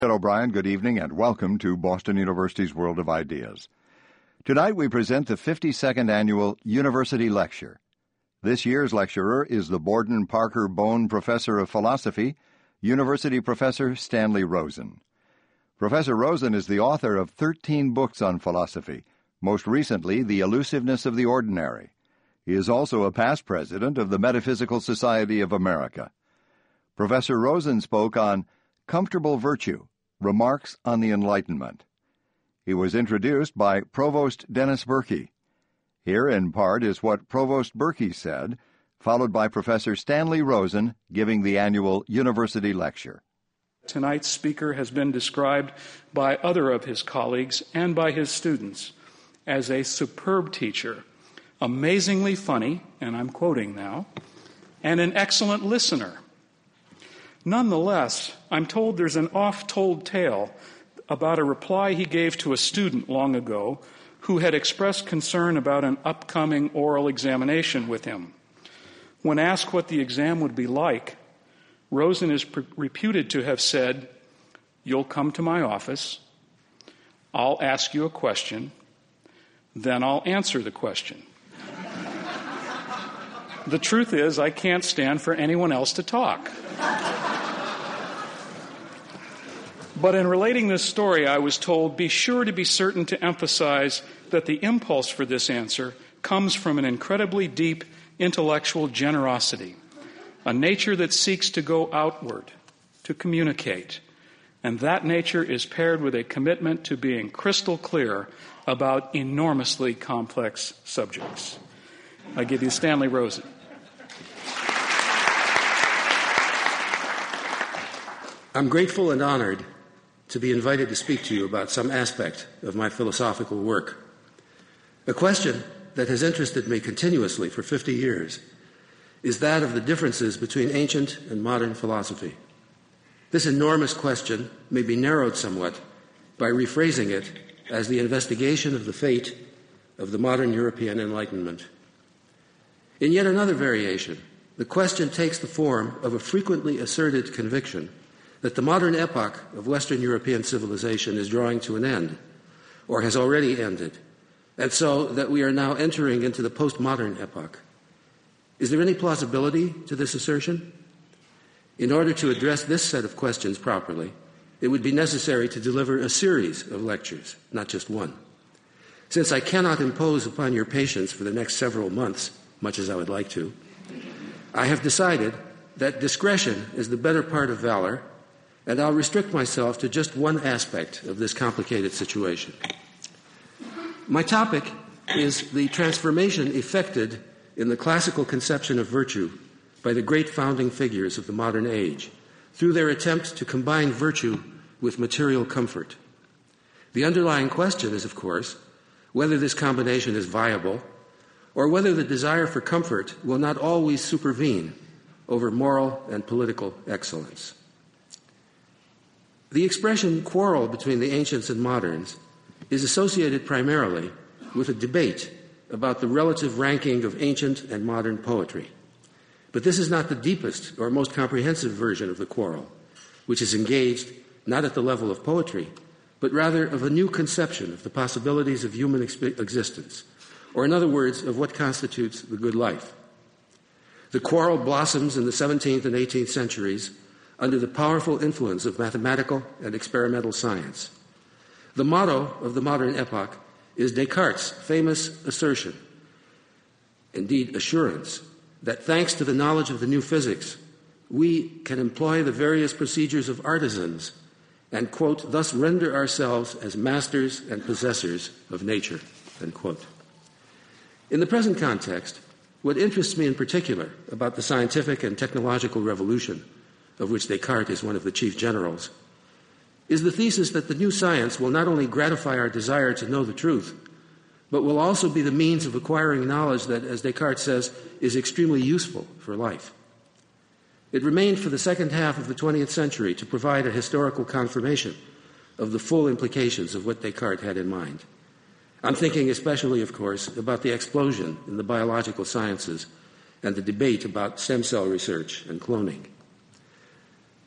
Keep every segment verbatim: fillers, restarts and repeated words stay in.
O'Brien, good evening and welcome to Boston University's World of Ideas. Tonight we present the fifty-second Annual University Lecture. This year's lecturer is the Borden Parker Bohn Professor of Philosophy, University Professor Stanley Rosen. Professor Rosen is the author of thirteen books on philosophy, most recently The Elusiveness of the Ordinary. He is also a past president of the Metaphysical Society of America. Professor Rosen spoke on Comfortable Virtue, Remarks on the Enlightenment. He was introduced by Provost Dennis Berkey. Here, in part, is what Provost Berkey said, followed by Professor Stanley Rosen giving the annual university lecture. Tonight's speaker has been described by other of his colleagues and by his students as a superb teacher, amazingly funny, and I'm quoting now, and an excellent listener. Nonetheless, I'm told there's an oft-told tale about a reply he gave to a student long ago who had expressed concern about an upcoming oral examination with him. When asked what the exam would be like, Rosen is pre- reputed to have said, "You'll come to my office, I'll ask you a question, then I'll answer the question." The truth is, I can't stand for anyone else to talk. But in relating this story, I was told, be sure to be certain to emphasize that the impulse for this answer comes from an incredibly deep intellectual generosity, a nature that seeks to go outward, to communicate. And that nature is paired with a commitment to being crystal clear about enormously complex subjects. I give you Stanley Rosen. I'm grateful and honored to be invited to speak to you about some aspect of my philosophical work. A question that has interested me continuously for fifty years is that of the differences between ancient and modern philosophy. This enormous question may be narrowed somewhat by rephrasing it as the investigation of the fate of the modern European Enlightenment. In yet another variation, the question takes the form of a frequently asserted conviction that the modern epoch of Western European civilization is drawing to an end, or has already ended, and so that we are now entering into the postmodern epoch. Is there any plausibility to this assertion? In order to address this set of questions properly, it would be necessary to deliver a series of lectures, not just one. Since I cannot impose upon your patience for the next several months, much as I would like to, I have decided that discretion is the better part of valor, and I'll restrict myself to just one aspect of this complicated situation. My topic is the transformation effected in the classical conception of virtue by the great founding figures of the modern age through their attempt to combine virtue with material comfort. The underlying question is, of course, whether this combination is viable or whether the desire for comfort will not always supervene over moral and political excellence. The expression quarrel between the ancients and moderns is associated primarily with a debate about the relative ranking of ancient and modern poetry. But this is not the deepest or most comprehensive version of the quarrel, which is engaged not at the level of poetry, but rather of a new conception of the possibilities of human exp- existence, or in other words, of what constitutes the good life. The quarrel blossoms in the seventeenth and eighteenth centuries under the powerful influence of mathematical and experimental science. The motto of the modern epoch is Descartes' famous assertion, indeed assurance, that thanks to the knowledge of the new physics, we can employ the various procedures of artisans and, quote, thus render ourselves as masters and possessors of nature, end quote. In the present context, what interests me in particular about the scientific and technological revolution, of which Descartes is one of the chief generals, is the thesis that the new science will not only gratify our desire to know the truth, but will also be the means of acquiring knowledge that, as Descartes says, is extremely useful for life. It remained for the second half of the twentieth century to provide a historical confirmation of the full implications of what Descartes had in mind. I'm thinking especially, of course, about the explosion in the biological sciences and the debate about stem cell research and cloning.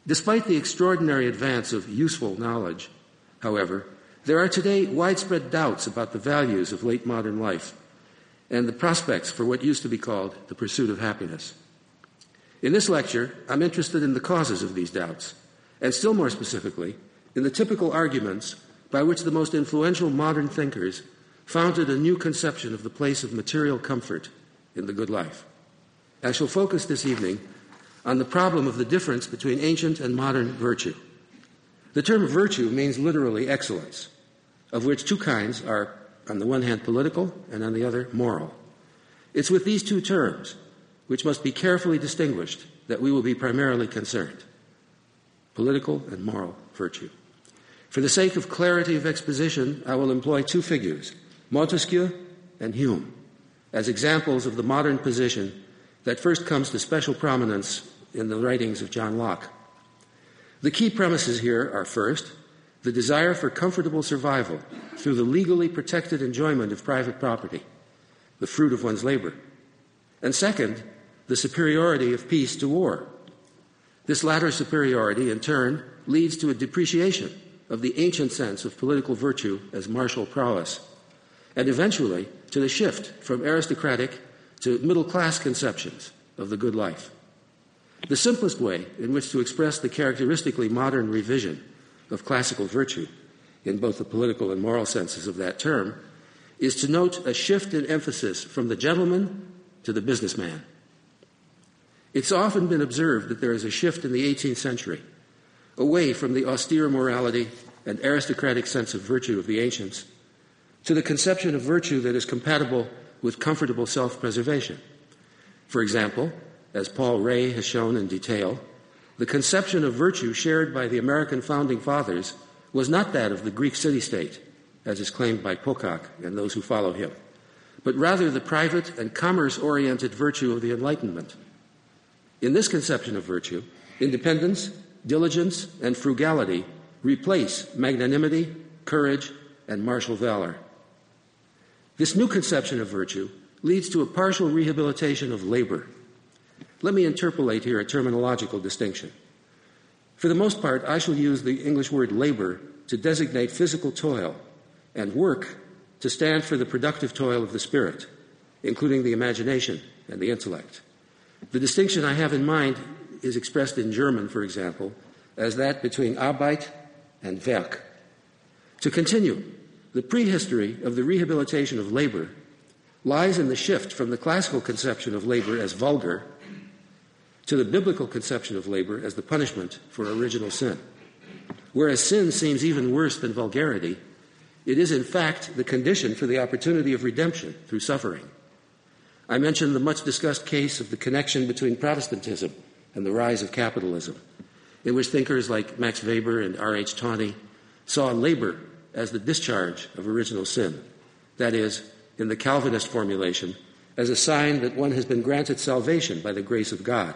Despite the extraordinary advance of useful knowledge, however, there are today widespread doubts about the values of late modern life and the prospects for what used to be called the pursuit of happiness. In this lecture, I'm interested in the causes of these doubts, and still more specifically, in the typical arguments by which the most influential modern thinkers founded a new conception of the place of material comfort in the good life. I shall focus this evening on the problem of the difference between ancient and modern virtue. The term virtue means literally excellence, of which two kinds are, on the one hand, political, and on the other, moral. It's with these two terms, which must be carefully distinguished, that we will be primarily concerned: political and moral virtue. For the sake of clarity of exposition, I will employ two figures, Montesquieu and Hume, as examples of the modern position that first comes to special prominence in the writings of John Locke. The key premises here are, first, the desire for comfortable survival through the legally protected enjoyment of private property, the fruit of one's labor, and second, the superiority of peace to war. This latter superiority, in turn, leads to a depreciation of the ancient sense of political virtue as martial prowess, and eventually to the shift from aristocratic to middle-class conceptions of the good life. The simplest way in which to express the characteristically modern revision of classical virtue, in both the political and moral senses of that term, is to note a shift in emphasis from the gentleman to the businessman. It's often been observed that there is a shift in the eighteenth century, away from the austere morality and aristocratic sense of virtue of the ancients, to the conception of virtue that is compatible with comfortable self-preservation. For example, as Paul Ray has shown in detail, the conception of virtue shared by the American founding fathers was not that of the Greek city-state, as is claimed by Pocock and those who follow him, but rather the private and commerce-oriented virtue of the Enlightenment. In this conception of virtue, independence, diligence, and frugality replace magnanimity, courage, and martial valor. This new conception of virtue leads to a partial rehabilitation of labor. Let me interpolate here a terminological distinction. For the most part, I shall use the English word labor to designate physical toil, and work to stand for the productive toil of the spirit, including the imagination and the intellect. The distinction I have in mind is expressed in German, for example, as that between Arbeit and Werk. To continue, the prehistory of the rehabilitation of labor lies in the shift from the classical conception of labor as vulgar to the biblical conception of labor as the punishment for original sin. Whereas sin seems even worse than vulgarity, it is in fact the condition for the opportunity of redemption through suffering. I mentioned the much-discussed case of the connection between Protestantism and the rise of capitalism, in which thinkers like Max Weber and R H Tawney saw labor as the discharge of original sin, that is, in the Calvinist formulation, as a sign that one has been granted salvation by the grace of God.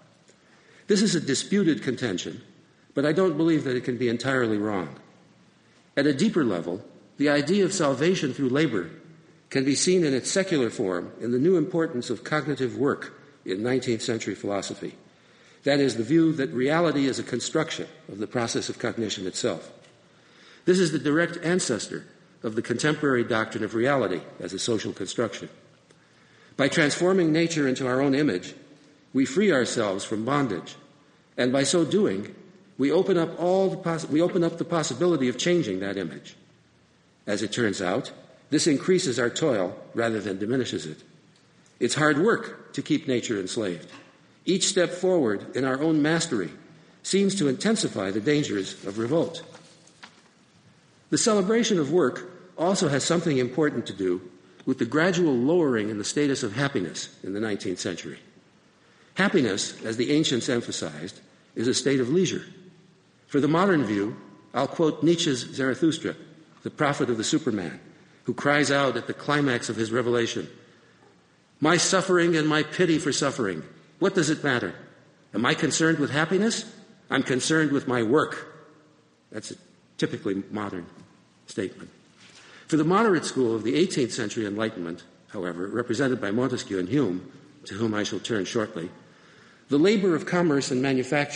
This is a disputed contention, but I don't believe that it can be entirely wrong. At a deeper level, the idea of salvation through labor can be seen in its secular form in the new importance of cognitive work in nineteenth century philosophy. That is, the view that reality is a construction of the process of cognition itself. This is the direct ancestor of the contemporary doctrine of reality as a social construction. By transforming nature into our own image, we free ourselves from bondage, and by so doing, we open up all the poss- we open up the possibility of changing that image. As it turns out, this increases our toil rather than diminishes it. It's hard work to keep nature enslaved. Each step forward in our own mastery seems to intensify the dangers of revolt. The celebration of work also has something important to do with the gradual lowering in the status of happiness in the nineteenth century. Happiness, as the ancients emphasized, is a state of leisure. For the modern view, I'll quote Nietzsche's Zarathustra, the prophet of the Superman, who cries out at the climax of his revelation, "My suffering and my pity for suffering, what does it matter? Am I concerned with happiness? I'm concerned with my work." That's a typically modern statement. For the moderate school of the eighteenth century Enlightenment, however, represented by Montesquieu and Hume, to whom I shall turn shortly, the labor of commerce and manufacture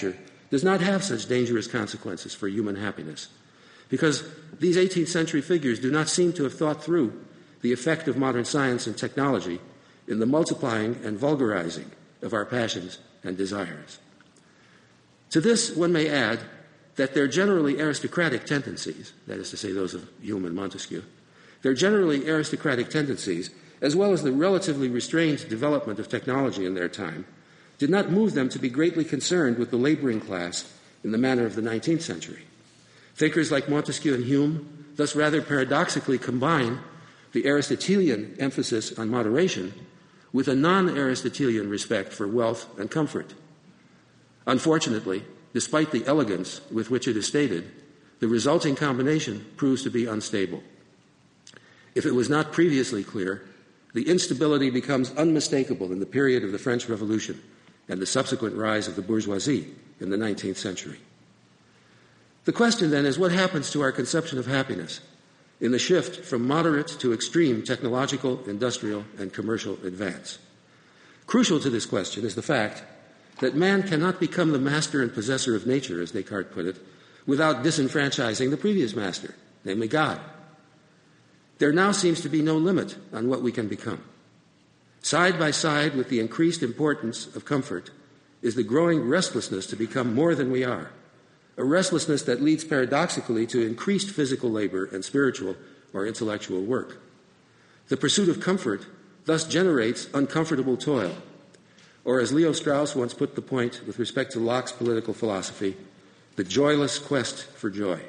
does not have such dangerous consequences for human happiness, because these eighteenth century figures do not seem to have thought through the effect of modern science and technology in the multiplying and vulgarizing of our passions and desires. To this, one may add that their generally aristocratic tendencies, that is to say those of Hume and Montesquieu, their generally aristocratic tendencies, as well as the relatively restrained development of technology in their time, did not move them to be greatly concerned with the laboring class in the manner of the nineteenth century. Thinkers like Montesquieu and Hume thus rather paradoxically combine the Aristotelian emphasis on moderation with a non-Aristotelian respect for wealth and comfort. Unfortunately, despite the elegance with which it is stated, the resulting combination proves to be unstable. If it was not previously clear, the instability becomes unmistakable in the period of the French Revolution and the subsequent rise of the bourgeoisie in the nineteenth century. The question, then, is what happens to our conception of happiness in the shift from moderate to extreme technological, industrial, and commercial advance? Crucial to this question is the fact that man cannot become the master and possessor of nature, as Descartes put it, without disenfranchising the previous master, namely God. There now seems to be no limit on what we can become. Side by side with the increased importance of comfort is the growing restlessness to become more than we are, a restlessness that leads paradoxically to increased physical labor and spiritual or intellectual work. The pursuit of comfort thus generates uncomfortable toil, or as Leo Strauss once put the point with respect to Locke's political philosophy, the joyless quest for joy.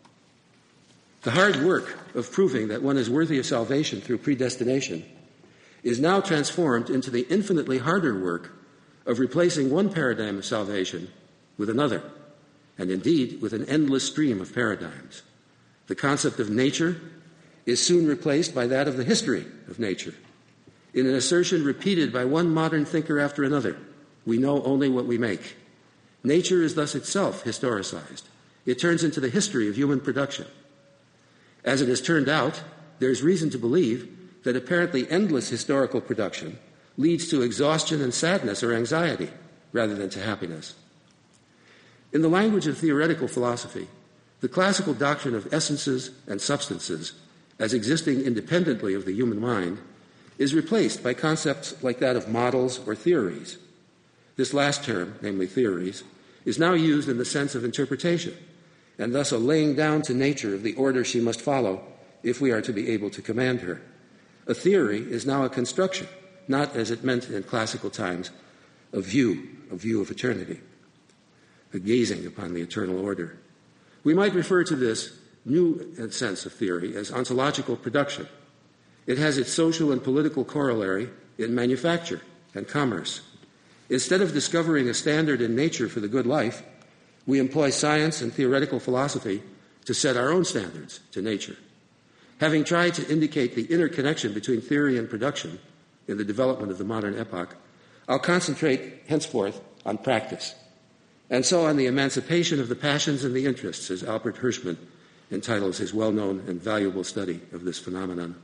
The hard work of proving that one is worthy of salvation through predestination is now transformed into the infinitely harder work of replacing one paradigm of salvation with another, and indeed with an endless stream of paradigms. The concept of nature is soon replaced by that of the history of nature. In an assertion repeated by one modern thinker after another, we know only what we make. Nature is thus itself historicized. It turns into the history of human production. As it has turned out, there is reason to believe that apparently endless historical production leads to exhaustion and sadness or anxiety rather than to happiness. In the language of theoretical philosophy, the classical doctrine of essences and substances as existing independently of the human mind is replaced by concepts like that of models or theories. This last term, namely theories, is now used in the sense of interpretation, and thus a laying down to nature of the order she must follow if we are to be able to command her. A theory is now a construction, not, as it meant in classical times, a view, a view of eternity, a gazing upon the eternal order. We might refer to this new sense of theory as ontological production. It has its social and political corollary in manufacture and commerce. Instead of discovering a standard in nature for the good life, we employ science and theoretical philosophy to set our own standards to nature. Having tried to indicate the interconnection between theory and production in the development of the modern epoch, I'll concentrate henceforth on practice, and so on the emancipation of the passions and the interests, as Albert Hirschman entitles his well-known and valuable study of this phenomenon.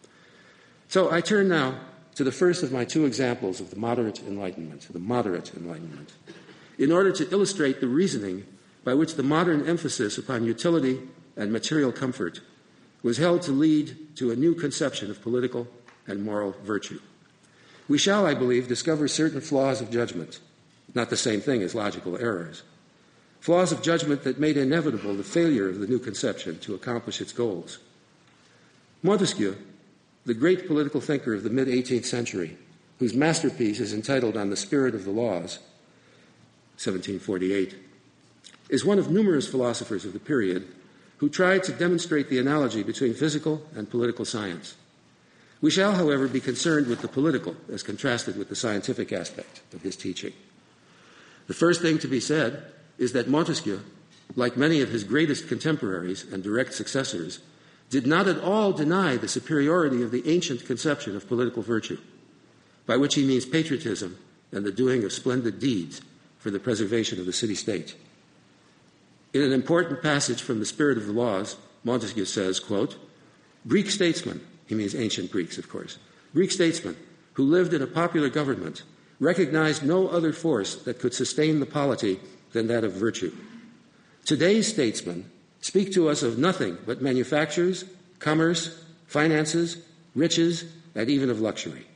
So I turn now to the first of my two examples of the moderate enlightenment, the moderate enlightenment, in order to illustrate the reasoning by which the modern emphasis upon utility and material comfort was held to lead to a new conception of political and moral virtue. We shall, I believe, discover certain flaws of judgment, not the same thing as logical errors, flaws of judgment that made inevitable the failure of the new conception to accomplish its goals. Montesquieu, the great political thinker of the mid-eighteenth century, whose masterpiece is entitled On the Spirit of the Laws, seventeen forty-eight, is one of numerous philosophers of the period who tried to demonstrate the analogy between physical and political science. We shall, however, be concerned with the political as contrasted with the scientific aspect of his teaching. The first thing to be said is that Montesquieu, like many of his greatest contemporaries and direct successors, did not at all deny the superiority of the ancient conception of political virtue, by which he means patriotism and the doing of splendid deeds for the preservation of the city-state. In an important passage from The Spirit of the Laws, Montesquieu says, quote, Greek statesmen, he means ancient Greeks, of course, Greek statesmen who lived in a popular government recognized no other force that could sustain the polity than that of virtue. Today's statesmen speak to us of nothing but manufactures, commerce, finances, riches, and even of luxury.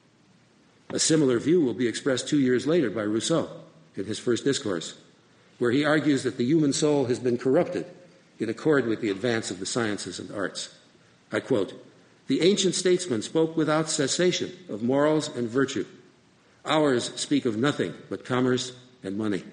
A similar view will be expressed two years later by Rousseau in his first discourse, where he argues that the human soul has been corrupted in accord with the advance of the sciences and arts. I quote, "The ancient statesmen spoke without cessation of morals and virtue. Ours speak of nothing but commerce and money."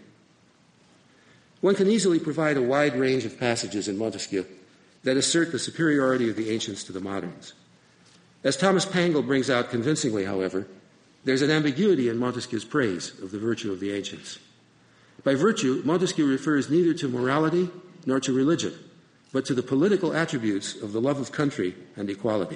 One can easily provide a wide range of passages in Montesquieu that assert the superiority of the ancients to the moderns. As Thomas Pangle brings out convincingly, however, there's an ambiguity in Montesquieu's praise of the virtue of the ancients. By virtue, Montesquieu refers neither to morality nor to religion, but to the political attributes of the love of country and equality.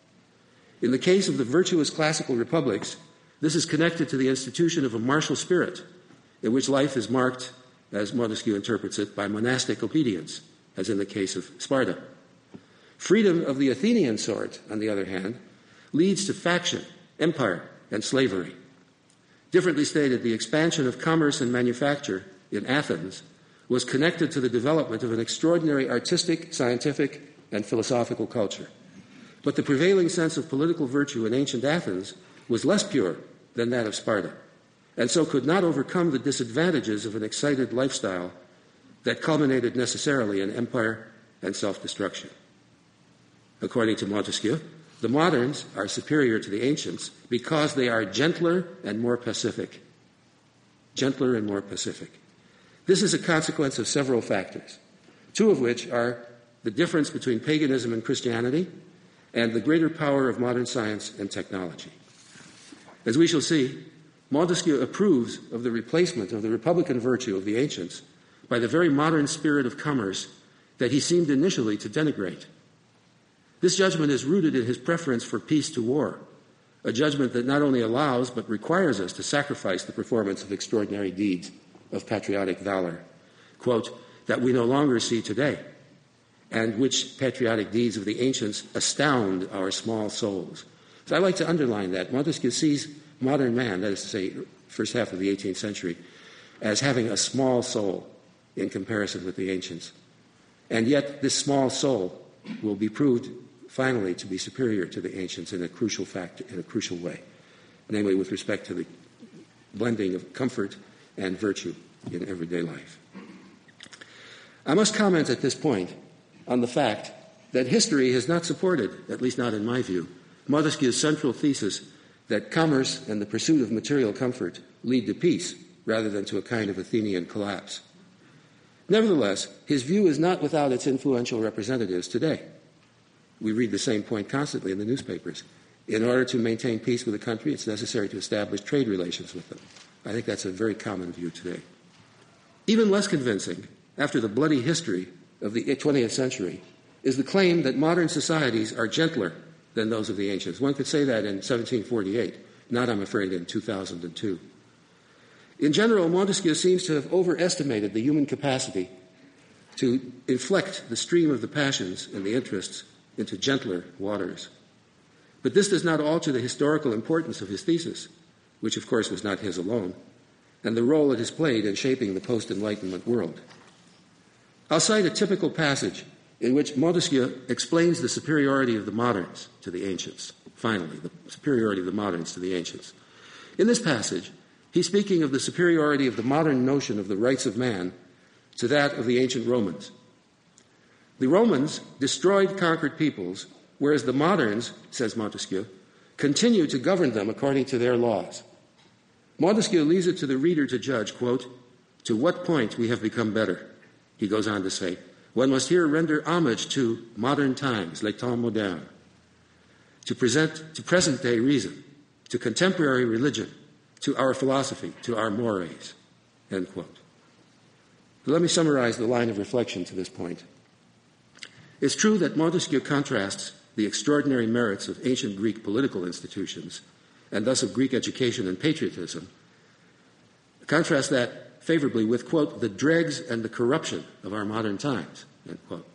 In the case of the virtuous classical republics, this is connected to the institution of a martial spirit, in which life is marked, as Montesquieu interprets it, by monastic obedience, as in the case of Sparta. Freedom of the Athenian sort, on the other hand, leads to faction, empire, and slavery. Differently stated, the expansion of commerce and manufacture in Athens was connected to the development of an extraordinary artistic, scientific, and philosophical culture. But the prevailing sense of political virtue in ancient Athens was less pure than that of Sparta, and so could not overcome the disadvantages of an excited lifestyle that culminated necessarily in empire and self-destruction. According to Montesquieu, the moderns are superior to the ancients because they are gentler and more pacific. Gentler and more pacific. This is a consequence of several factors, two of which are the difference between paganism and Christianity and the greater power of modern science and technology. As we shall see, Montesquieu approves of the replacement of the republican virtue of the ancients by the very modern spirit of commerce that he seemed initially to denigrate. This judgment is rooted in his preference for peace to war, a judgment that not only allows but requires us to sacrifice the performance of extraordinary deeds of patriotic valor, quote, that we no longer see today, and which patriotic deeds of the ancients astound our small souls. So I like to underline that. Montesquieu sees modern man, that is to say, first half of the eighteenth century, as having a small soul in comparison with the ancients. And yet this small soul will be proved finally to be superior to the ancients in a crucial fact, in a crucial way, namely with respect to the blending of comfort and virtue in everyday life. I must comment at this point on the fact that history has not supported, at least not in my view, Montesquieu's central thesis that commerce and the pursuit of material comfort lead to peace rather than to a kind of Athenian collapse. Nevertheless, his view is not without its influential representatives today. We read the same point constantly in the newspapers. In order to maintain peace with a country, it's necessary to establish trade relations with them. I think that's a very common view today. Even less convincing, after the bloody history of the twentieth century, is the claim that modern societies are gentler than those of the ancients. One could say that in seventeen forty-eight, not, I'm afraid, in two thousand two. In general, Montesquieu seems to have overestimated the human capacity to inflect the stream of the passions and the interests into gentler waters. But this does not alter the historical importance of his thesis, which of course was not his alone, and the role it has played in shaping the post-Enlightenment world. I'll cite a typical passage in which Montesquieu explains the superiority of the moderns to the ancients, finally, the superiority of the moderns to the ancients. In this passage, he's speaking of the superiority of the modern notion of the rights of man to that of the ancient Romans. The Romans destroyed conquered peoples, whereas the moderns, says Montesquieu, continue to govern them according to their laws. Montesquieu leaves it to the reader to judge, quote, to what point we have become better. He goes on to say, one must here render homage to modern times, les temps modernes, to present to present-day reason, to contemporary religion, to our philosophy, to our mores, end quote. Let me summarize the line of reflection to this point. It's true that Montesquieu contrasts the extraordinary merits of ancient Greek political institutions, and thus of Greek education and patriotism, contrast that favorably with, quote, the dregs and the corruption of our modern times, end quote.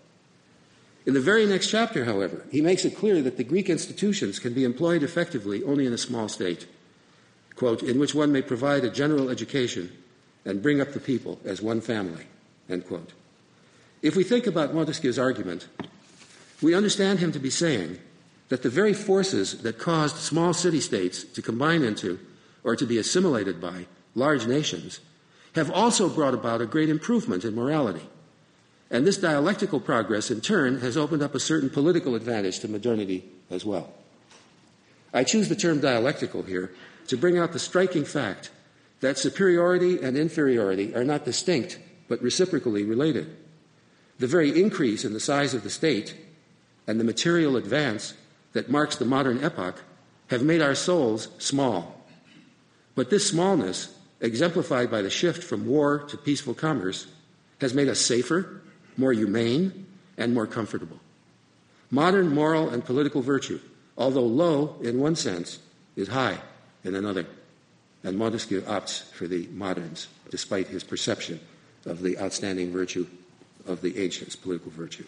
In the very next chapter, however, he makes it clear that the Greek institutions can be employed effectively only in a small state, quote, in which one may provide a general education and bring up the people as one family, end quote. If we think about Montesquieu's argument, we understand him to be saying that the very forces that caused small city-states to combine into or to be assimilated by large nations have also brought about a great improvement in morality. And this dialectical progress, in turn, has opened up a certain political advantage to modernity as well. I choose the term dialectical here to bring out the striking fact that superiority and inferiority are not distinct but reciprocally related. The very increase in the size of the state and the material advance that marks the modern epoch have made our souls small. But this smallness, exemplified by the shift from war to peaceful commerce, has made us safer, more humane, and more comfortable. Modern moral and political virtue, although low in one sense, is high in another. And Montesquieu opts for the moderns, despite his perception of the outstanding virtue of the ancients, political virtue.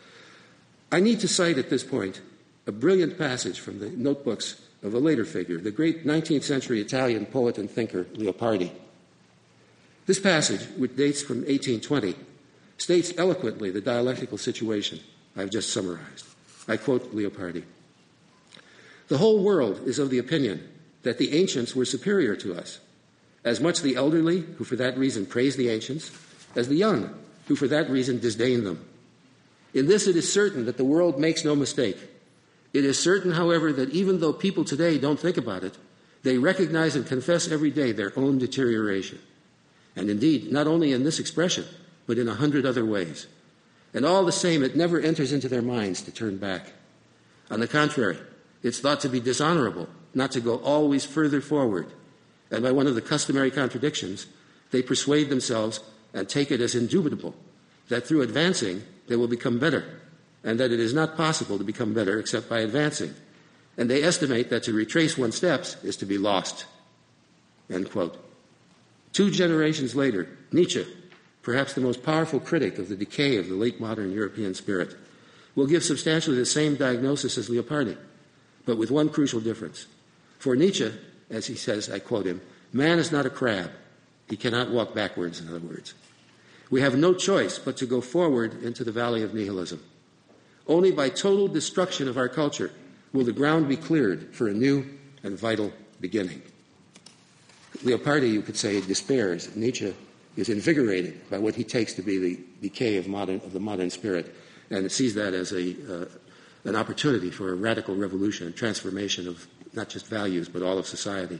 I need to cite at this point a brilliant passage from the notebooks of a later figure, the great nineteenth century Italian poet and thinker Leopardi. This passage, which dates from eighteen twenty, states eloquently the dialectical situation I've just summarized. I quote Leopardi. "The whole world is of the opinion that the ancients were superior to us, as much the elderly, who for that reason praise the ancients, as the young, who for that reason disdain them. In this it is certain that the world makes no mistake. It is certain, however, that even though people today don't think about it, they recognize and confess every day their own deterioration. And indeed, not only in this expression, but in a hundred other ways. And all the same, it never enters into their minds to turn back. On the contrary, it's thought to be dishonorable not to go always further forward. And by one of the customary contradictions, they persuade themselves and take it as indubitable that through advancing they will become better, and that it is not possible to become better except by advancing. And they estimate that to retrace one's steps is to be lost." End quote. Two generations later, Nietzsche, perhaps the most powerful critic of the decay of the late modern European spirit, will give substantially the same diagnosis as Leopardi, but with one crucial difference. For Nietzsche, as he says, I quote him, "Man is not a crab. He cannot walk backwards," in other words. "We have no choice but to go forward into the valley of nihilism. Only by total destruction of our culture will the ground be cleared for a new and vital beginning." Leopardi, you could say, despairs. Nietzsche is invigorated by what he takes to be the decay of, modern, of the modern spirit, and sees that as a, uh, an opportunity for a radical revolution and transformation of not just values, but all of society.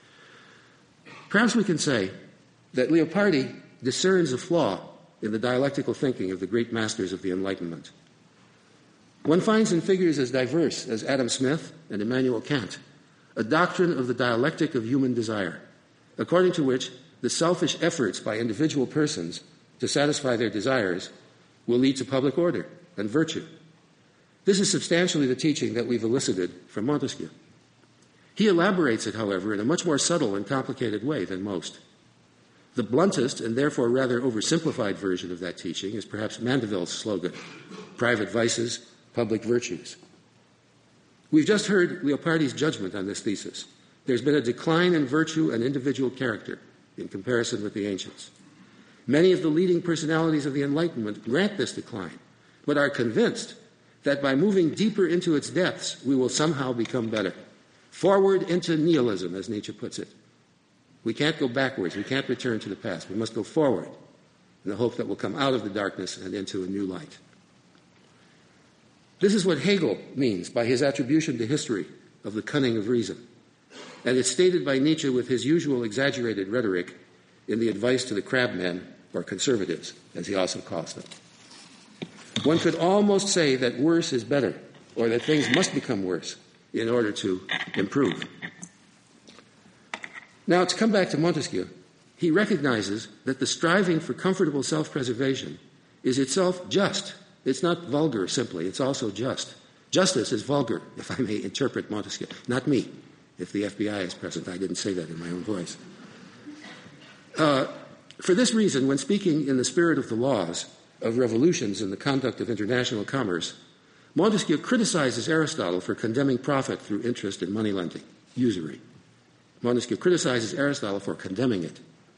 Perhaps we can say that Leopardi discerns a flaw in the dialectical thinking of the great masters of the Enlightenment. One finds in figures as diverse as Adam Smith and Immanuel Kant a doctrine of the dialectic of human desire, according to which the selfish efforts by individual persons to satisfy their desires will lead to public order and virtue. This is substantially the teaching that we've elicited from Montesquieu. He elaborates it, however, in a much more subtle and complicated way than most. The bluntest and therefore rather oversimplified version of that teaching is perhaps Mandeville's slogan, "Private vices, public virtues." We've just heard Leopardi's judgment on this thesis. There's been a decline in virtue and individual character in comparison with the ancients. Many of the leading personalities of the Enlightenment grant this decline, but are convinced that by moving deeper into its depths, we will somehow become better. Forward into nihilism, as Nietzsche puts it. We can't go backwards. We can't return to the past. We must go forward in the hope that we'll come out of the darkness and into a new light. This is what Hegel means by his attribution to history of the cunning of reason. And it's stated by Nietzsche with his usual exaggerated rhetoric in the advice to the crabmen, or conservatives, as he also calls them. One could almost say that worse is better, or that things must become worse in order to improve. Now, to come back to Montesquieu, he recognizes that the striving for comfortable self-preservation is itself just. It's not vulgar simply, it's also just. Justice is vulgar, if I may interpret Montesquieu. Not me. If the F B I is present, I didn't say that in my own voice. Uh, for this reason, when speaking in the spirit of the laws of revolutions in the conduct of international commerce, Montesquieu criticizes Aristotle for condemning profit through interest in money lending, usury. Montesquieu criticizes Aristotle for condemning it.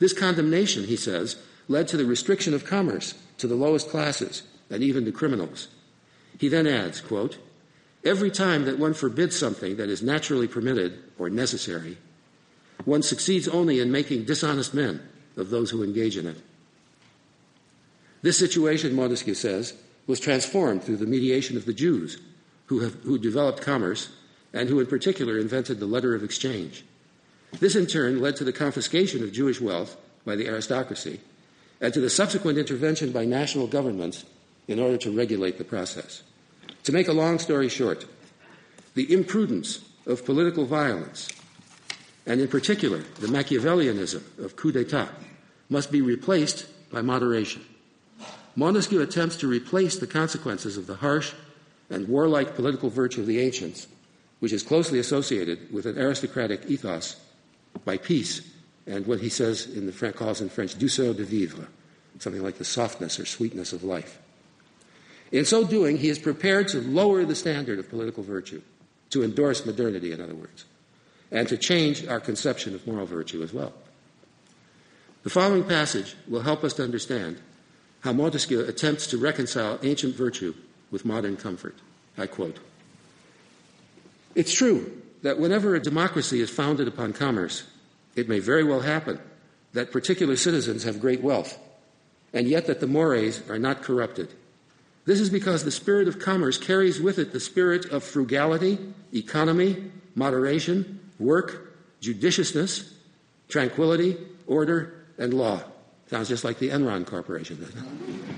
This condemnation, he says, led to the restriction of commerce to the lowest classes and even to criminals. He then adds, quote, every time that one forbids something that is naturally permitted or necessary, one succeeds only in making dishonest men of those who engage in it. This situation, Montesquieu says, was transformed through the mediation of the Jews, who, have, who developed commerce and who in particular invented the letter of exchange. This in turn led to the confiscation of Jewish wealth by the aristocracy and to the subsequent intervention by national governments in order to regulate the process. To make a long story short, the imprudence of political violence, and in particular the Machiavellianism of coup d'etat, must be replaced by moderation. Montesquieu attempts to replace the consequences of the harsh and warlike political virtue of the ancients, which is closely associated with an aristocratic ethos, by peace and what he says in the French, calls in French, douceur de vivre, something like the softness or sweetness of life. In so doing, he is prepared to lower the standard of political virtue, to endorse modernity, in other words, and to change our conception of moral virtue as well. The following passage will help us to understand how Montesquieu attempts to reconcile ancient virtue with modern comfort. I quote, it's true that whenever a democracy is founded upon commerce, it may very well happen that particular citizens have great wealth, and yet that the mores are not corrupted. This is because the spirit of commerce carries with it the spirit of frugality, economy, moderation, work, judiciousness, tranquility, order, and law. Sounds just like the Enron Corporation, doesn't it?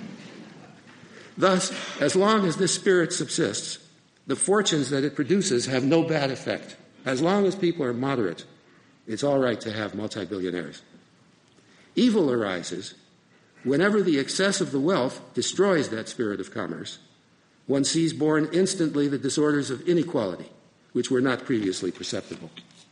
Thus, as long as this spirit subsists, the fortunes that it produces have no bad effect. As long as people are moderate, it's all right to have multi-billionaires. Evil arises whenever the excess of the wealth destroys that spirit of commerce. One sees born instantly the disorders of inequality, which were not previously perceptible.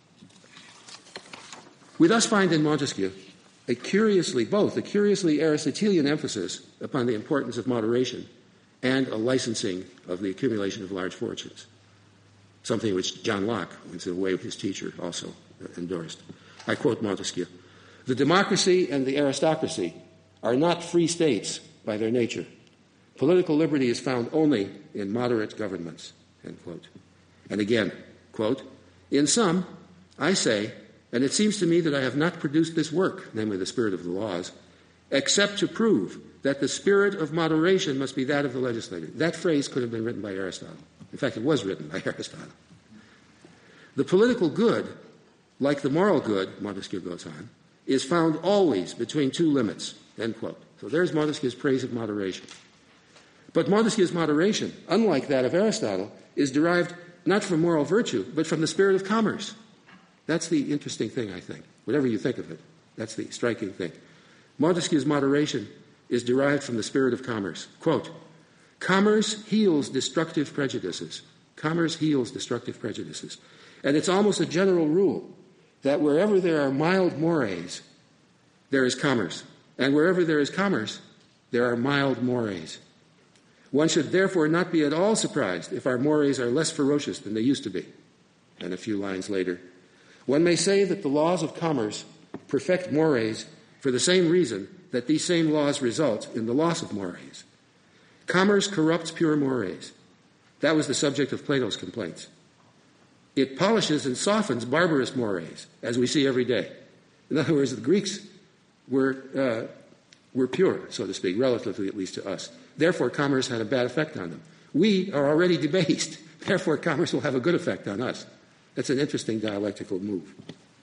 We thus find in Montesquieu a curiously, both a curiously Aristotelian emphasis upon the importance of moderation and a licensing of the accumulation of large fortunes, something which John Locke, in the way of his teacher, also endorsed. I quote Montesquieu, the democracy and the aristocracy are not free states by their nature. Political liberty is found only in moderate governments, end quote. And again, quote, in sum, I say, and it seems to me that I have not produced this work, namely the spirit of the laws, except to prove that the spirit of moderation must be that of the legislator. That phrase could have been written by Aristotle. In fact, it was written by Aristotle. The political good, like the moral good, Montesquieu goes on, is found always between two limits, end quote. So there's Montesquieu's praise of moderation. But Montesquieu's moderation, unlike that of Aristotle, is derived not from moral virtue, but from the spirit of commerce. That's the interesting thing, I think. Whatever you think of it, that's the striking thing. Montesquieu's moderation is derived from the spirit of commerce. Quote, commerce heals destructive prejudices. Commerce heals destructive prejudices. And it's almost a general rule that wherever there are mild mores, there is commerce. And wherever there is commerce, there are mild mores. One should therefore not be at all surprised if our mores are less ferocious than they used to be. And a few lines later, one may say that the laws of commerce perfect mores for the same reason that these same laws result in the loss of mores. Commerce corrupts pure mores. That was the subject of Plato's complaints. It polishes and softens barbarous mores, as we see every day. In other words, the Greeks were, uh, were pure, so to speak, relatively at least to us. Therefore, commerce had a bad effect on them. We are already debased. Therefore, commerce will have a good effect on us. That's an interesting dialectical move.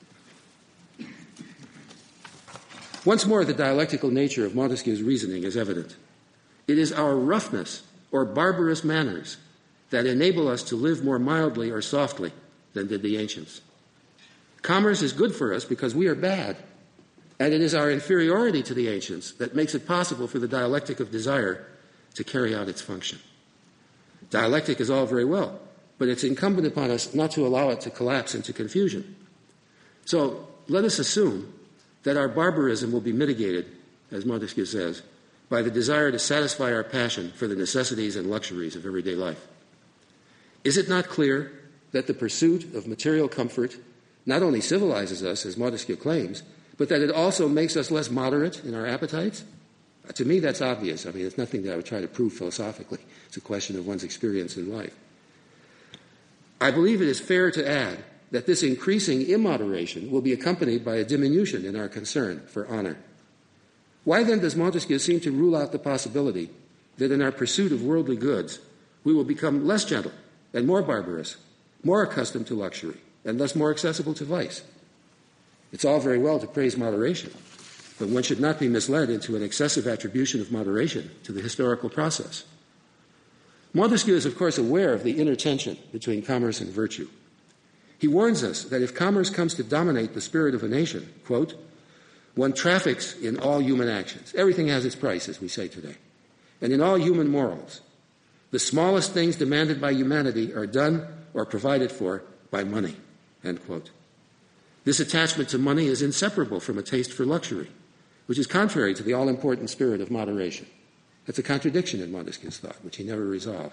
Once more, the dialectical nature of Montesquieu's reasoning is evident. It is our roughness or barbarous manners that enable us to live more mildly or softly than did the ancients. Commerce is good for us because we are bad, and it is our inferiority to the ancients that makes it possible for the dialectic of desire to carry out its function. Dialectic is all very well, but it's incumbent upon us not to allow it to collapse into confusion. So let us assume that our barbarism will be mitigated, as Montesquieu says, by the desire to satisfy our passion for the necessities and luxuries of everyday life. Is it not clear that the pursuit of material comfort not only civilizes us, as Montesquieu claims, but that it also makes us less moderate in our appetites? Uh, to me, that's obvious. I mean, it's nothing that I would try to prove philosophically. It's a question of one's experience in life. I believe it is fair to add that this increasing immoderation will be accompanied by a diminution in our concern for honor. Why then does Montesquieu seem to rule out the possibility that in our pursuit of worldly goods, we will become less gentle and more barbarous, more accustomed to luxury, and thus more accessible to vice? It's all very well to praise moderation, but one should not be misled into an excessive attribution of moderation to the historical process. Montesquieu is, of course, aware of the inner tension between commerce and virtue. He warns us that if commerce comes to dominate the spirit of a nation, quote, one traffics in all human actions. Everything has its price, as we say today. And in all human morals, the smallest things demanded by humanity are done or provided for by money, end quote. This attachment to money is inseparable from a taste for luxury, which is contrary to the all-important spirit of moderation. That's a contradiction in Montesquieu's thought, which he never resolved.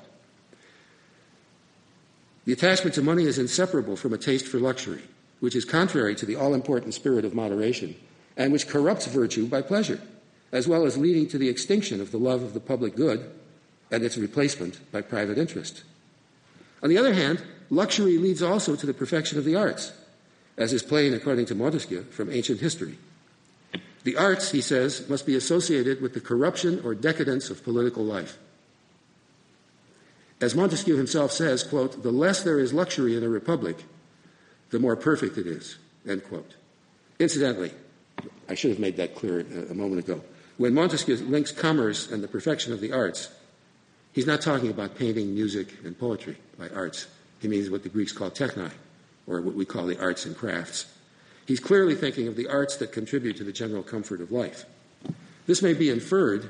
The attachment to money is inseparable from a taste for luxury, which is contrary to the all-important spirit of moderation, and which corrupts virtue by pleasure, as well as leading to the extinction of the love of the public good and its replacement by private interest. On the other hand, luxury leads also to the perfection of the arts, as is plain, according to Montesquieu, from ancient history. The arts, he says, must be associated with the corruption or decadence of political life. As Montesquieu himself says, quote, the less there is luxury in a republic, the more perfect it is, end quote. Incidentally, I should have made that clear a moment ago. When Montesquieu links commerce and the perfection of the arts, he's not talking about painting, music, and poetry by arts. He means what the Greeks call techni, or what we call the arts and crafts. He's clearly thinking of the arts that contribute to the general comfort of life. This may be inferred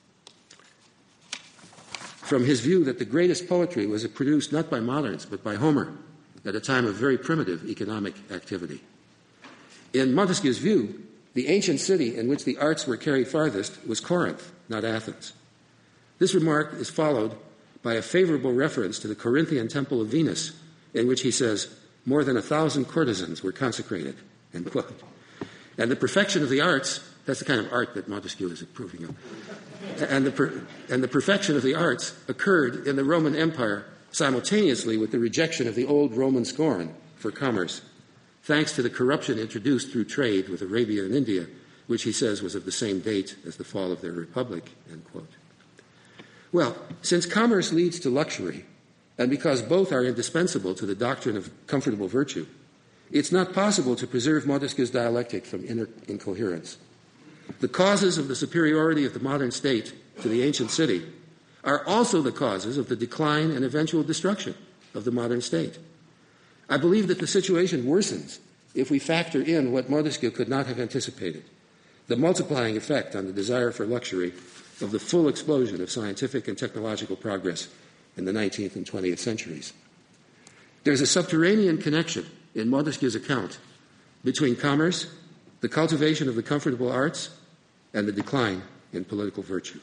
from his view that the greatest poetry was produced not by moderns, but by Homer at a time of very primitive economic activity. In Montesquieu's view, the ancient city in which the arts were carried farthest was Corinth, not Athens. This remark is followed by a favorable reference to the Corinthian temple of Venus, in which he says, more than a thousand courtesans were consecrated, end quote. And the perfection of the arts, that's the kind of art that Montesquieu is approving of, and the, per, and the perfection of the arts occurred in the Roman Empire simultaneously with the rejection of the old Roman scorn for commerce, thanks to the corruption introduced through trade with Arabia and India, which he says was of the same date as the fall of their republic, end quote. Well, since commerce leads to luxury, and because both are indispensable to the doctrine of comfortable virtue, it's not possible to preserve Montesquieu's dialectic from inner incoherence. The causes of the superiority of the modern state to the ancient city are also the causes of the decline and eventual destruction of the modern state. I believe that the situation worsens if we factor in what Montesquieu could not have anticipated, the multiplying effect on the desire for luxury of the full explosion of scientific and technological progress in the nineteenth and twentieth centuries. There's a subterranean connection in Montesquieu's account between commerce, the cultivation of the comfortable arts, and the decline in political virtue.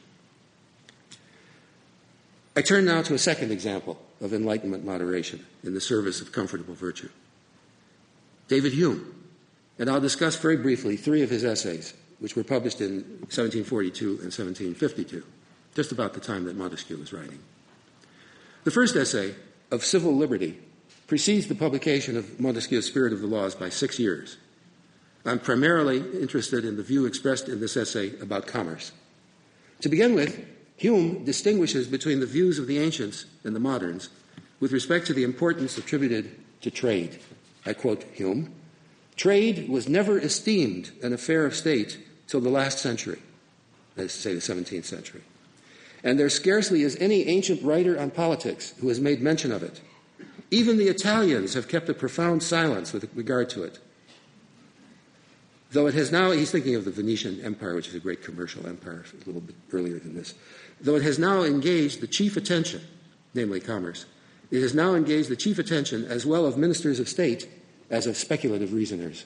I turn now to a second example of Enlightenment moderation in the service of comfortable virtue. David Hume, and I'll discuss very briefly three of his essays, which were published in seventeen forty-two and seventeen fifty-two, just about the time that Montesquieu was writing. The first essay, Of Civil Liberty, precedes the publication of Montesquieu's Spirit of the Laws by six years. I'm primarily interested in the view expressed in this essay about commerce. To begin with, Hume distinguishes between the views of the ancients and the moderns with respect to the importance attributed to trade. I quote Hume, "Trade was never esteemed an affair of state till the last century," that is to say the seventeenth century. "And there scarcely is any ancient writer on politics who has made mention of it. Even the Italians have kept a profound silence with regard to it. Though it has now," he's thinking of the Venetian Empire, which is a great commercial empire a little bit earlier than this, "though it has now engaged the chief attention, namely commerce, it has now engaged the chief attention as well of ministers of state as of speculative reasoners."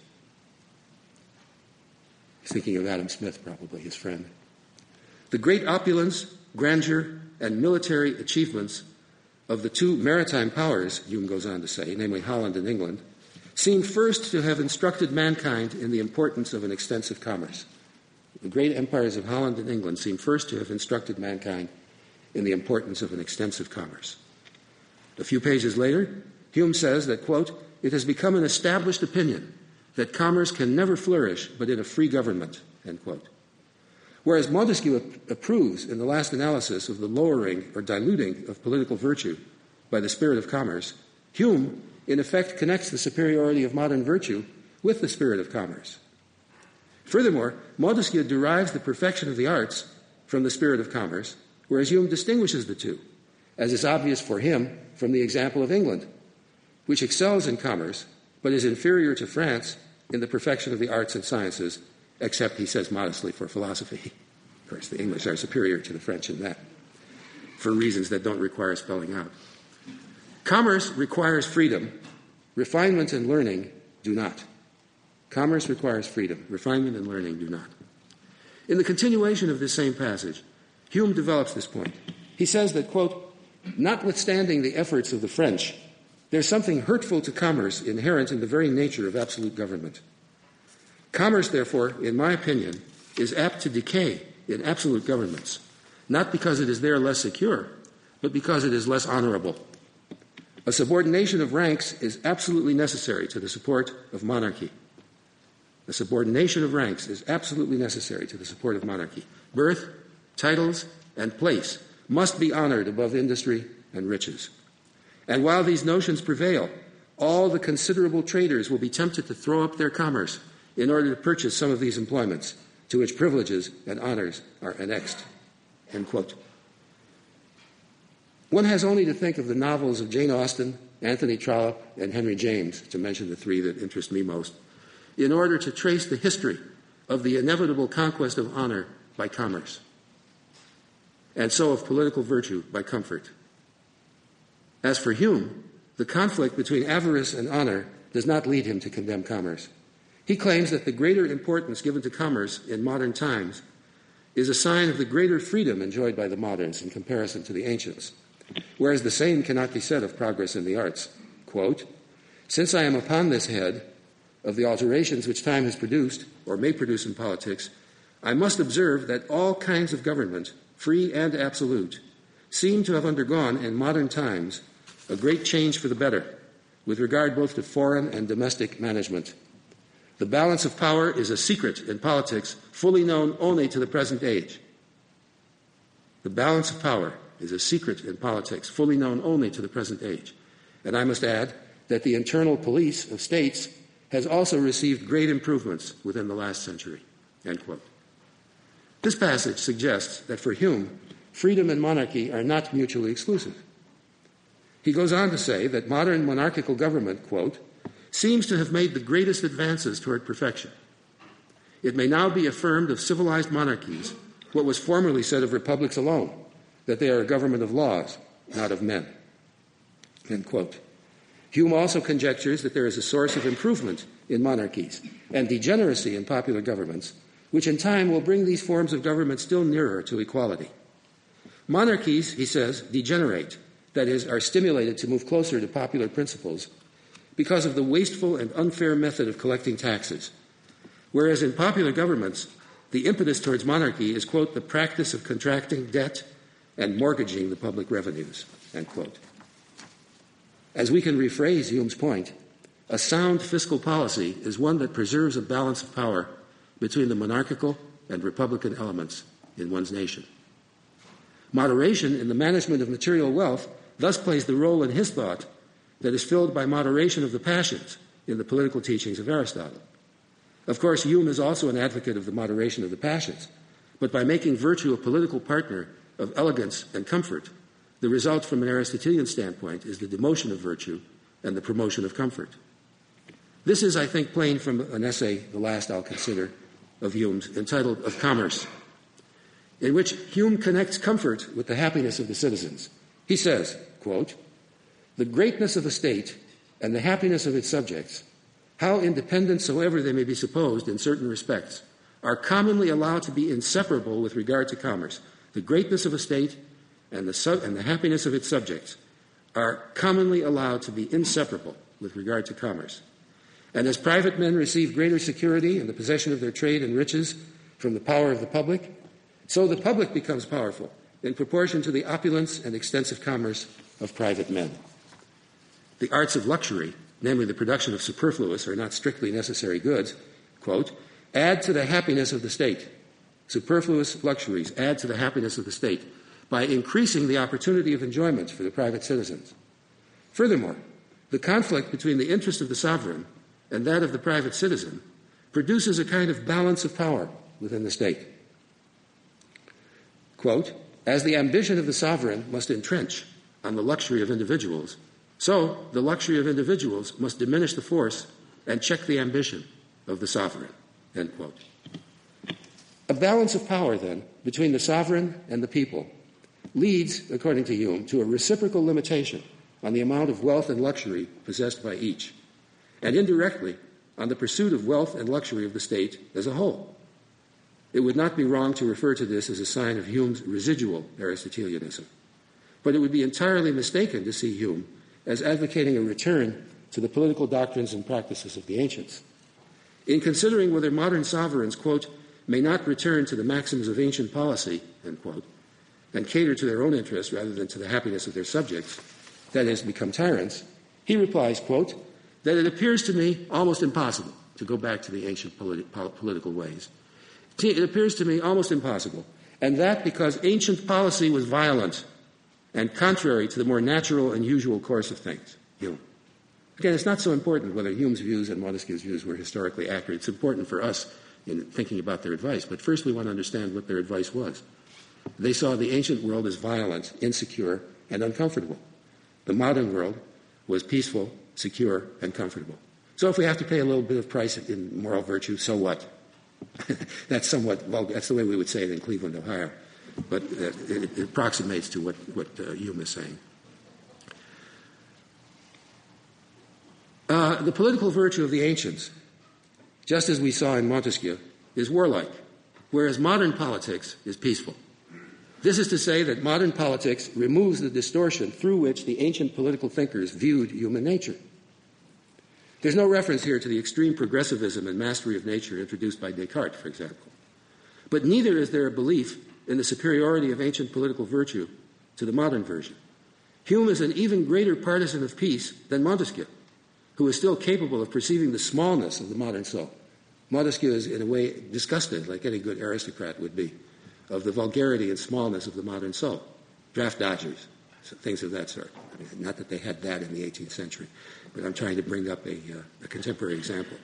He's thinking of Adam Smith, probably, his friend. "The great opulence, grandeur, and military achievements of the two maritime powers," Hume goes on to say, namely Holland and England, seem first to have instructed mankind in the importance of an extensive commerce. The great empires of Holland and England seem first to have instructed mankind in the importance of an extensive commerce. A few pages later, Hume says that, quote, "It has become an established opinion that commerce can never flourish but in a free government," end quote. Whereas Montesquieu approves in the last analysis of the lowering or diluting of political virtue by the spirit of commerce, Hume, in effect, connects the superiority of modern virtue with the spirit of commerce. Furthermore, Montesquieu derives the perfection of the arts from the spirit of commerce, whereas Hume distinguishes the two, as is obvious for him from the example of England, which excels in commerce but is inferior to France in the perfection of the arts and sciences, except, he says modestly, for philosophy. Of course, the English are superior to the French in that, for reasons that don't require spelling out. Commerce requires freedom. Refinement and learning do not. Commerce requires freedom. Refinement and learning do not. In the continuation of this same passage, Hume develops this point. He says that, quote, "Notwithstanding the efforts of the French, there's something hurtful to commerce inherent in the very nature of absolute government. Commerce, therefore, in my opinion, is apt to decay in absolute governments, not because it is there less secure, but because it is less honorable. A subordination of ranks is absolutely necessary to the support of monarchy. The subordination of ranks is absolutely necessary to the support of monarchy. Birth, titles, and place must be honored above industry and riches. And while these notions prevail, all the considerable traders will be tempted to throw up their commerce in order to purchase some of these employments, to which privileges and honors are annexed." End quote. One has only to think of the novels of Jane Austen, Anthony Trollope, and Henry James, to mention the three that interest me most, in order to trace the history of the inevitable conquest of honor by commerce, and so of political virtue by comfort. As for Hume, the conflict between avarice and honor does not lead him to condemn commerce. He claims that the greater importance given to commerce in modern times is a sign of the greater freedom enjoyed by the moderns in comparison to the ancients, whereas the same cannot be said of progress in the arts. Quote, "Since I am upon this head of the alterations which time has produced, or may produce in politics, I must observe that all kinds of government, free and absolute, seem to have undergone in modern times a great change for the better, with regard both to foreign and domestic management. The balance of power is a secret in politics fully known only to the present age. The balance of power is a secret in politics fully known only to the present age. And I must add that the internal police of states has also received great improvements within the last century." End quote. This passage suggests that for Hume, freedom and monarchy are not mutually exclusive. He goes on to say that modern monarchical government, quote, "seems to have made the greatest advances toward perfection. It may now be affirmed of civilized monarchies what was formerly said of republics alone, that they are a government of laws, not of men." End quote. Hume also conjectures that there is a source of improvement in monarchies and degeneracy in popular governments, which in time will bring these forms of government still nearer to equality. Monarchies, he says, degenerate, that is, are stimulated to move closer to popular principles because of the wasteful and unfair method of collecting taxes, whereas in popular governments, the impetus towards monarchy is, quote, "the practice of contracting debt and mortgaging the public revenues," end quote. As we can rephrase Hume's point, a sound fiscal policy is one that preserves a balance of power between the monarchical and republican elements in one's nation. Moderation in the management of material wealth thus plays the role in his thought that is filled by moderation of the passions in the political teachings of Aristotle. Of course, Hume is also an advocate of the moderation of the passions, but by making virtue a political partner of elegance and comfort, the result from an Aristotelian standpoint is the demotion of virtue and the promotion of comfort. This is, I think, plain from an essay, the last I'll consider, of Hume's, entitled Of Commerce, in which Hume connects comfort with the happiness of the citizens. He says, quote, "The greatness of a state and the happiness of its subjects, how independent soever they may be supposed in certain respects, are commonly allowed to be inseparable with regard to commerce. The greatness of a state and the, sub- and the happiness of its subjects are commonly allowed to be inseparable with regard to commerce. And as private men receive greater security in the possession of their trade and riches from the power of the public, so the public becomes powerful in proportion to the opulence and extensive commerce of private men. The arts of luxury, namely the production of superfluous or not strictly necessary goods, quote, add to the happiness of the state. Superfluous luxuries add to the happiness of the state by increasing the opportunity of enjoyment for the private citizens. Furthermore, the conflict between the interest of the sovereign and that of the private citizen produces a kind of balance of power within the state. Quote, as the ambition of the sovereign must entrench on the luxury of individuals, so the luxury of individuals must diminish the force and check the ambition of the sovereign, end quote. A balance of power, then, between the sovereign and the people leads, according to Hume, to a reciprocal limitation on the amount of wealth and luxury possessed by each, and indirectly on the pursuit of wealth and luxury of the state as a whole. It would not be wrong to refer to this as a sign of Hume's residual Aristotelianism, but it would be entirely mistaken to see Hume as advocating a return to the political doctrines and practices of the ancients. In considering whether modern sovereigns, quote, may not return to the maxims of ancient policy, end quote, and cater to their own interests rather than to the happiness of their subjects, that is, become tyrants, he replies, quote, that it appears to me almost impossible to go back to the ancient politi- political ways. It appears to me almost impossible, and that because ancient policy was violent and contrary to the more natural and usual course of things. Hume. Again, it's not so important whether Hume's views and Montesquieu's views were historically accurate. It's important for us in thinking about their advice. But first we want to understand what their advice was. They saw the ancient world as violent, insecure, and uncomfortable. The modern world was peaceful, secure, and comfortable. So if we have to pay a little bit of price in moral virtue, so what? That's somewhat, well, that's the way we would say it in Cleveland, Ohio. But uh, it, it approximates to what, what uh, Hume is saying. Uh, the political virtue of the ancients, just as we saw in Montesquieu, is warlike, whereas modern politics is peaceful. This is to say that modern politics removes the distortion through which the ancient political thinkers viewed human nature. There's no reference here to the extreme progressivism and mastery of nature introduced by Descartes, for example. But neither is there a belief in the superiority of ancient political virtue to the modern version. Hume is an even greater partisan of peace than Montesquieu, who is still capable of perceiving the smallness of the modern soul. Montesquieu is, in a way, disgusted, like any good aristocrat would be, of the vulgarity and smallness of the modern soul. Draft dodgers, things of that sort. I mean, not that they had that in the eighteenth century, but I'm trying to bring up a, uh, a contemporary example.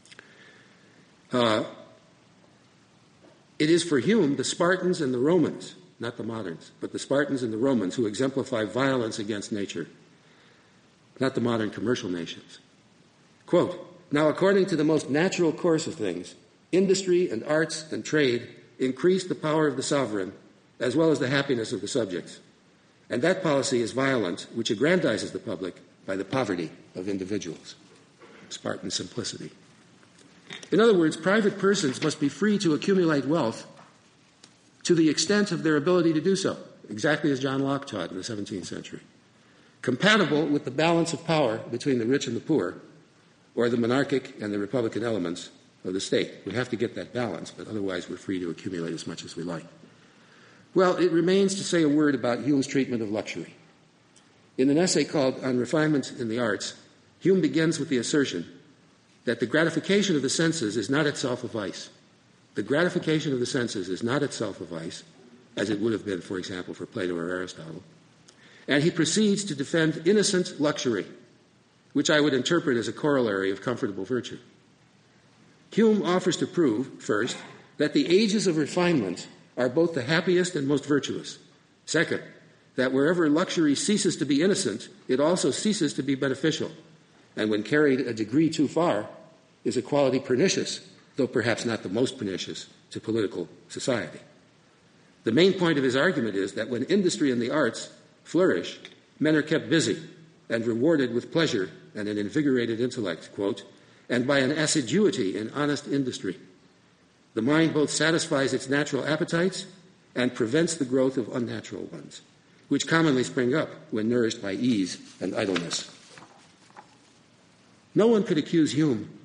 Uh, it is for Hume the Spartans and the Romans, not the moderns, but the Spartans and the Romans who exemplify violence against nature, not the modern commercial nations. Quote, now according to the most natural course of things, industry and arts and trade increase the power of the sovereign as well as the happiness of the subjects. And that policy is violent, which aggrandizes the public by the poverty of individuals. Spartan simplicity. In other words, private persons must be free to accumulate wealth to the extent of their ability to do so, exactly as John Locke taught in the seventeenth century, compatible with the balance of power between the rich and the poor, or the monarchic and the republican elements of the state. We have to get that balance, but otherwise we're free to accumulate as much as we like. Well, it remains to say a word about Hume's treatment of luxury. In an essay called On Refinement in the Arts, Hume begins with the assertion that the gratification of the senses is not itself a vice. The gratification of the senses is not itself a vice, as it would have been, for example, for Plato or Aristotle. And he proceeds to defend innocent luxury, which I would interpret as a corollary of comfortable virtue. Hume offers to prove, first, that the ages of refinement are both the happiest and most virtuous. Second, that wherever luxury ceases to be innocent, it also ceases to be beneficial, and when carried a degree too far, is a quality pernicious, though perhaps not the most pernicious, to political society. The main point of his argument is that when industry and the arts flourish, men are kept busy and rewarded with pleasure and an invigorated intellect, quote, and by an assiduity in honest industry. The mind both satisfies its natural appetites and prevents the growth of unnatural ones, which commonly spring up when nourished by ease and idleness. No one could accuse Hume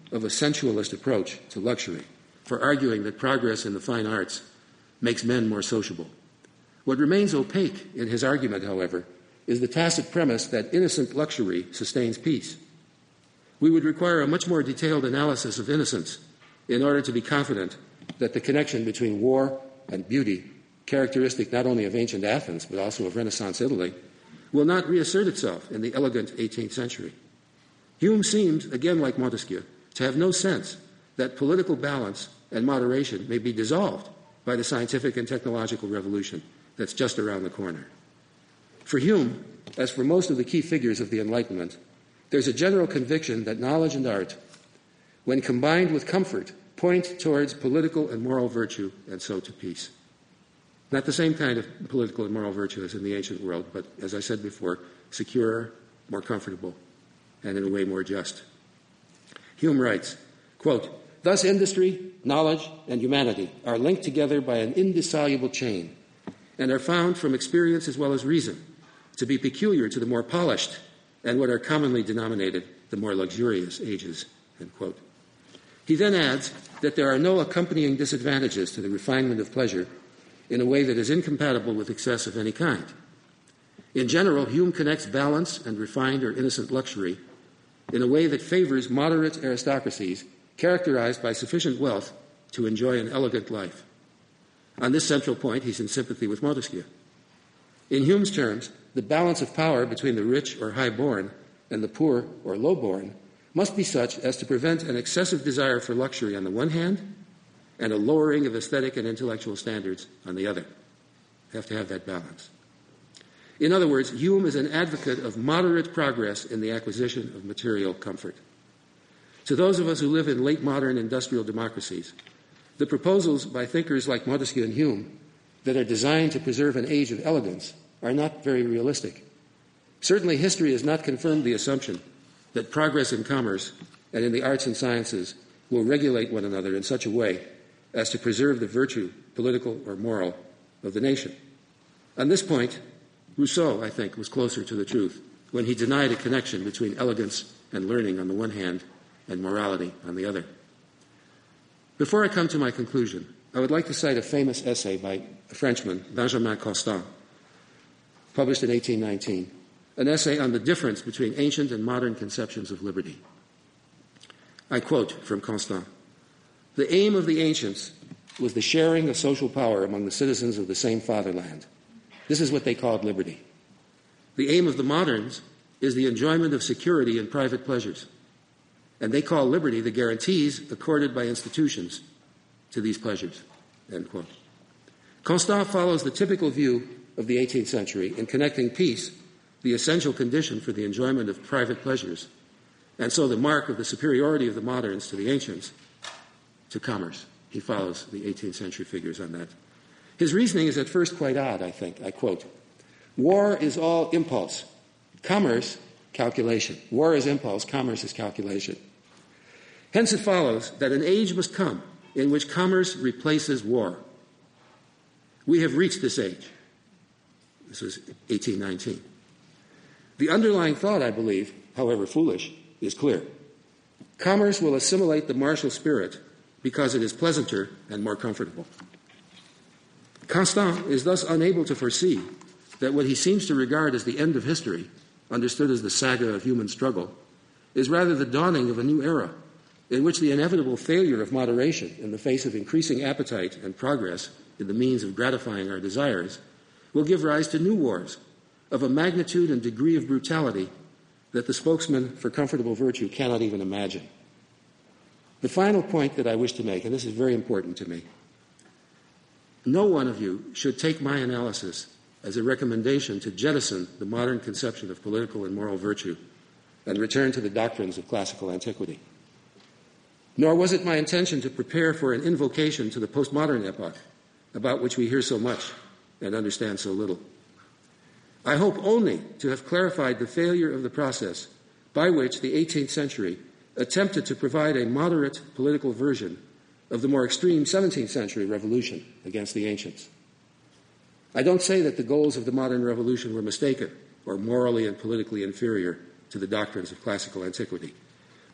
of a sensualist approach to luxury, for arguing that progress in the fine arts makes men more sociable. What remains opaque in his argument, however, is the tacit premise that innocent luxury sustains peace. We would require a much more detailed analysis of innocence in order to be confident that the connection between war and beauty, characteristic not only of ancient Athens but also of Renaissance Italy, will not reassert itself in the elegant eighteenth century. Hume seems, again like Montesquieu, to have no sense that political balance and moderation may be dissolved by the scientific and technological revolution that's just around the corner. For Hume, as for most of the key figures of the Enlightenment, there's a general conviction that knowledge and art, when combined with comfort, point towards political and moral virtue, and so to peace. Not the same kind of political and moral virtue as in the ancient world, but, as I said before, secure, more comfortable, and in a way more just. Hume writes, quote, "Thus industry, knowledge, and humanity are linked together by an indissoluble chain, and are found from experience as well as reason to be peculiar to the more polished and what are commonly denominated the more luxurious ages," end quote. He then adds that there are no accompanying disadvantages to the refinement of pleasure in a way that is incompatible with excess of any kind. In general, Hume connects balance and refined or innocent luxury in a way that favors moderate aristocracies characterized by sufficient wealth to enjoy an elegant life. On this central point, he's in sympathy with Montesquieu. In Hume's terms, the balance of power between the rich or high-born and the poor or low-born must be such as to prevent an excessive desire for luxury on the one hand and a lowering of aesthetic and intellectual standards on the other. You have to have that balance. In other words, Hume is an advocate of moderate progress in the acquisition of material comfort. To those of us who live in late modern industrial democracies, the proposals by thinkers like Montesquieu and Hume that are designed to preserve an age of elegance are not very realistic. Certainly, history has not confirmed the assumption that progress in commerce and in the arts and sciences will regulate one another in such a way as to preserve the virtue, political or moral, of the nation. On this point, Rousseau, I think, was closer to the truth when he denied a connection between elegance and learning on the one hand and morality on the other. Before I come to my conclusion, I would like to cite a famous essay by a Frenchman, Benjamin Constant, published in eighteen nineteen, an essay on the difference between ancient and modern conceptions of liberty. I quote from Constant, "The aim of the ancients was the sharing of social power among the citizens of the same fatherland. This is what they called liberty. The aim of the moderns is the enjoyment of security and private pleasures, and they call liberty the guarantees accorded by institutions to these pleasures," end quote. Constant follows the typical view of the eighteenth century in connecting peace, the essential condition for the enjoyment of private pleasures, and so the mark of the superiority of the moderns to the ancients, to commerce. He follows the eighteenth century figures on that. His reasoning is at first quite odd, I think. I quote, "War is all impulse. Commerce, calculation. War is impulse. Commerce is calculation. Hence it follows that an age must come in which commerce replaces war. We have reached this age." This was eighteen nineteen. The underlying thought, I believe, however foolish, is clear. Commerce will assimilate the martial spirit because it is pleasanter and more comfortable. Constant is thus unable to foresee that what he seems to regard as the end of history, understood as the saga of human struggle, is rather the dawning of a new era in which the inevitable failure of moderation in the face of increasing appetite and progress in the means of gratifying our desires will give rise to new wars of a magnitude and degree of brutality that the spokesman for comfortable virtue cannot even imagine. The final point that I wish to make, and this is very important to me, no one of you should take my analysis as a recommendation to jettison the modern conception of political and moral virtue and return to the doctrines of classical antiquity. Nor was it my intention to prepare for an invocation to the postmodern epoch, about which we hear so much and understand so little. I hope only to have clarified the failure of the process by which the eighteenth century attempted to provide a moderate political version of the more extreme seventeenth century revolution against the ancients. I don't say that the goals of the modern revolution were mistaken or morally and politically inferior to the doctrines of classical antiquity,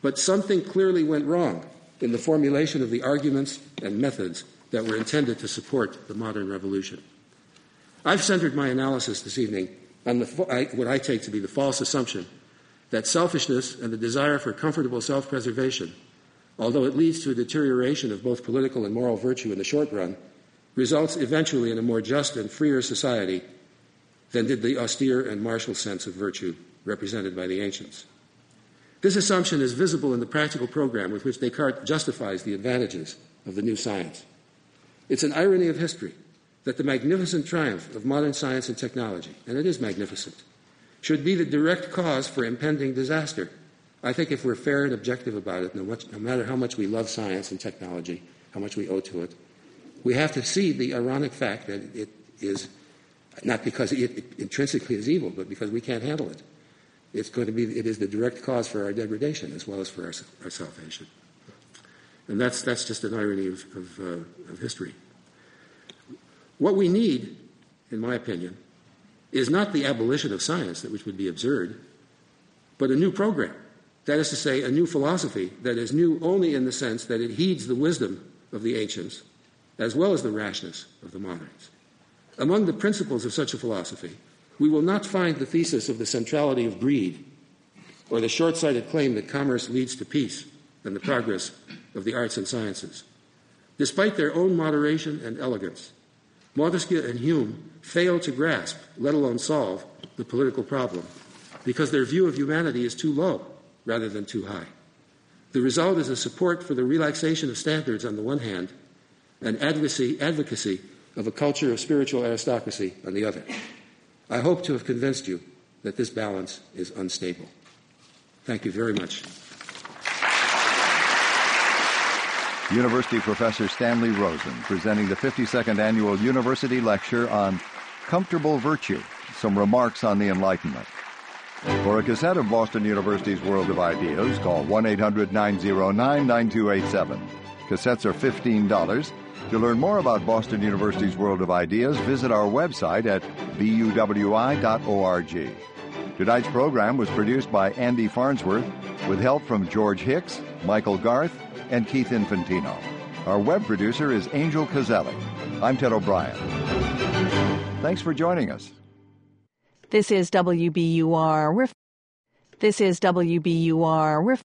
But something clearly went wrong in the formulation of the arguments and methods that were intended to support the modern revolution. I've centered my analysis this evening on the, what I take to be the false assumption that selfishness and the desire for comfortable self-preservation, although it leads to a deterioration of both political and moral virtue in the short run, results eventually in a more just and freer society than did the austere and martial sense of virtue represented by the ancients. This assumption is visible in the practical program with which Descartes justifies the advantages of the new science. It's an irony of history that the magnificent triumph of modern science and technology, and it is magnificent, should be the direct cause for impending disaster. I think if we're fair and objective about it, no, much, no matter how much we love science and technology, how much we owe to it, we have to see the ironic fact that it is not because it intrinsically is evil, but because we can't handle it. It's going to be, it is the direct cause for our degradation as well as for our, our salvation. And that's, that's just an irony of, of, uh, of history. What we need, in my opinion, is not the abolition of science, which would be absurd, but a new program. That is to say, a new philosophy that is new only in the sense that it heeds the wisdom of the ancients as well as the rashness of the moderns. Among the principles of such a philosophy, we will not find the thesis of the centrality of greed or the short-sighted claim that commerce leads to peace and the progress of the arts and sciences. Despite their own moderation and elegance, Montesquieu and Hume fail to grasp, let alone solve, the political problem because their view of humanity is too low rather than too high. The result is a support for the relaxation of standards on the one hand and advocacy, advocacy of a culture of spiritual aristocracy on the other. I hope to have convinced you that this balance is unstable. Thank you very much. University Professor Stanley Rosen presenting the fifty-second Annual University Lecture on Comfortable Virtue, Some Remarks on the Enlightenment. For a cassette of Boston University's World of Ideas, call one eight hundred nine oh nine nine two eight seven. Cassettes are fifteen dollars. To learn more about Boston University's World of Ideas, visit our website at b u w i dot org. Tonight's program was produced by Andy Farnsworth with help from George Hicks, Michael Garth, and Keith Infantino. Our web producer is Angel Caselli. I'm Ted O'Brien. Thanks for joining us. This is W B U R. This is W B U R.